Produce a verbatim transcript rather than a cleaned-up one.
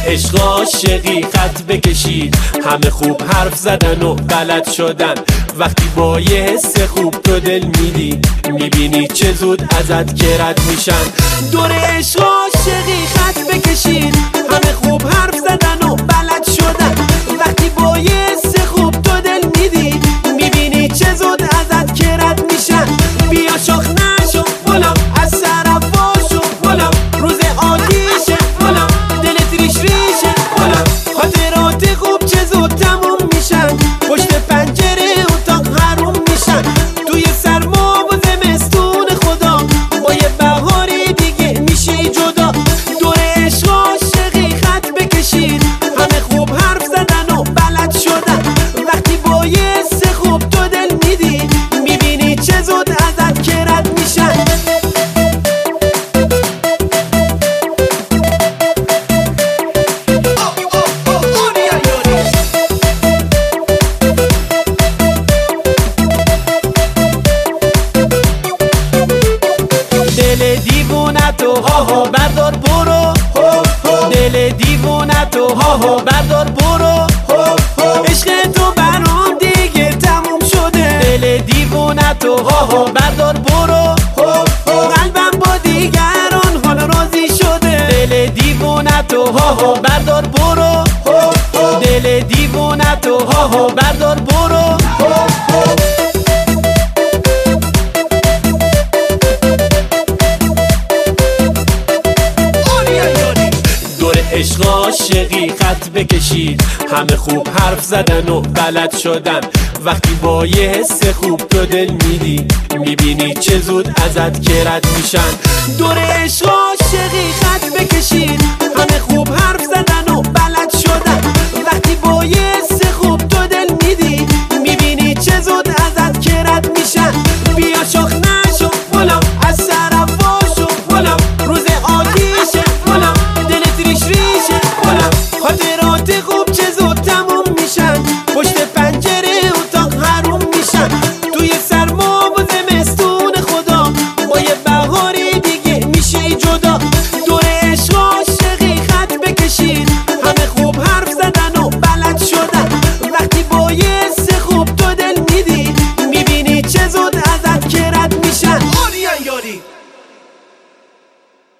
عشق عاشقی خط بکشید، همه خوب حرف زدن و بلد شدن. وقتی با یه حس خوب تو دل میدی، میبینی چه زود ازت که رد میشن. دور عشق عاشقی خط بکشید، همه خوب حرف زدن و بلد شدن. وقتی با یه حس خوب تو دل میدی، میبینی چه زود ازت که رد میشن. بیا شخ نشو بلا از سرفاشو بلا، روز آتیشه بلا دلت ریش ریشه بلا. خاطرات خوب چه زود تموم میشن، پشت پنجره اتاق حروم میشن. توی سرما و زمستون خدا، با یه بهاری دیگه میشی جدا. دور عشق عاشقی خط بکشید، همه خوب حرف زدن و بلد شدن. وقتی با یه حس خوب تو دل میدی، میبینی چه زود ازت که رد میشن. دل دیوونه تو ها ها بردار برو، دل دیوونه تو ها ها بردار برو. عشق تو برام دیگه تموم شده، دل دیوونه تو ها ها بردار برو. قلبم با دیگران حال راضی شده، دل دیوونه تو ها ها بردار برو. دل دیوونه تو ها ها بردار برو. عشق عاشقی خط بکشید، همه خوب حرف زدن و بلد شدن. وقتی با یه حس خوب تو دل میدی، میبینی چه زود ازت که رد میشن. دور